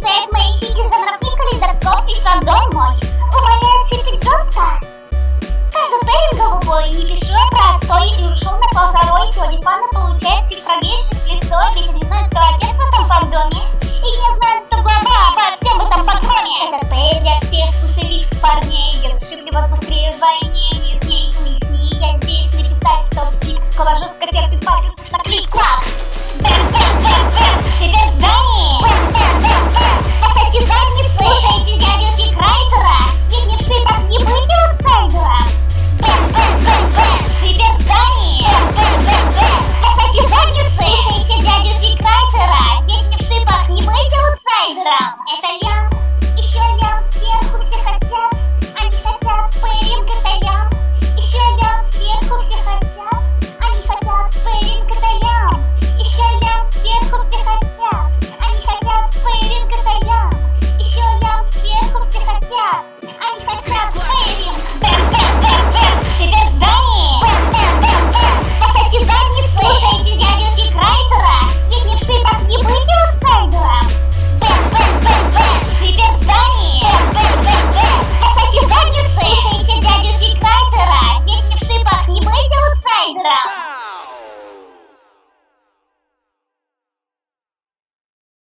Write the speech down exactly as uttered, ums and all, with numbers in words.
стоят мои хиппи жадновки, калейдоскоп, весь фандом мой умоляет шипить жестко. Каждый пейн голубой, не пишу я про отстой и ушел на полторой. Сегодня фаны получают фиг пробежек в лицо, ведь они знают, кто отец в этом фандоме.